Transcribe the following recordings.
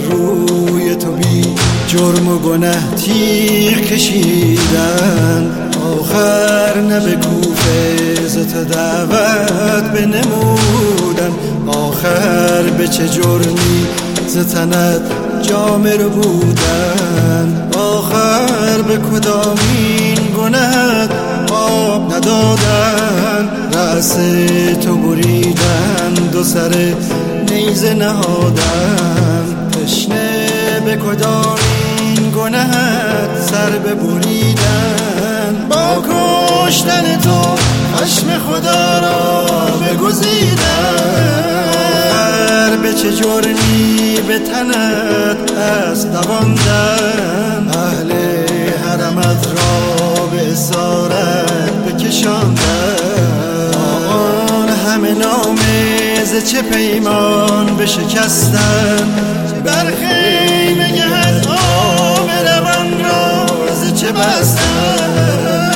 روی تو بی جرم و گنه تیغ کشیدن. آخر نه به کوفه ز تو دعوت بنمودن. آخر به چه جرمی ز تنت جامه رو بودن. آخر به کدامین گنهت آب ندادن. رأس تو بریدن، دو سر نیزه نهادن. تشنه به کدامین گنهت سر ببریدن. با کشتن تو خشم خدا را بگزیدن. آخر به چه جرمی به تنت دست دواندن. اهل حرمت را به اسارت بکشاندن. آن همه نامه ز چه پیمان بشکستن. بر خیمه گهت آب روان را ز چه بستن.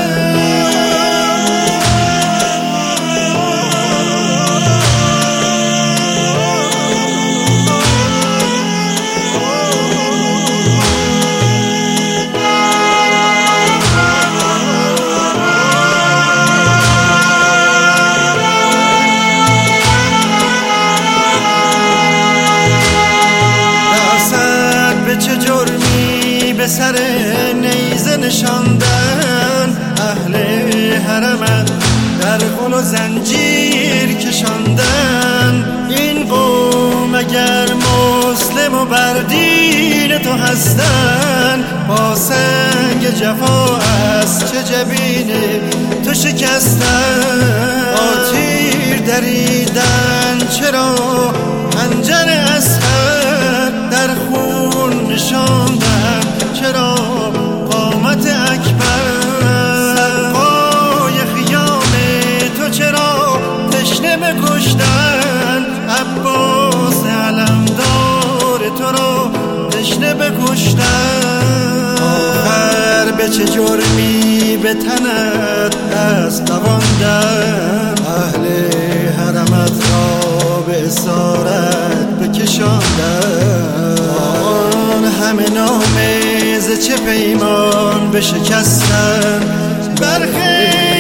به سر نیزه نشاندن. اهل حرمت در غل و زنجیر کشاندن. این قوم اگر مسلم و بر دین تو هستن، با سنگ جفا از چه جبین تو شکستن. با تیر دریدن چرا خنجر اسد در خون نشاندن. چرا قامت اکبر سرپای خیام تو چرا تشنه بکشتن. عباس علمدار تو را تشنه بکشتن. آخر به چه جرمی به تنت دست دواندن. اهل حرمت را به اسارت بکشاندن. آن همه نامه ز چه پیمان بشکستن. بر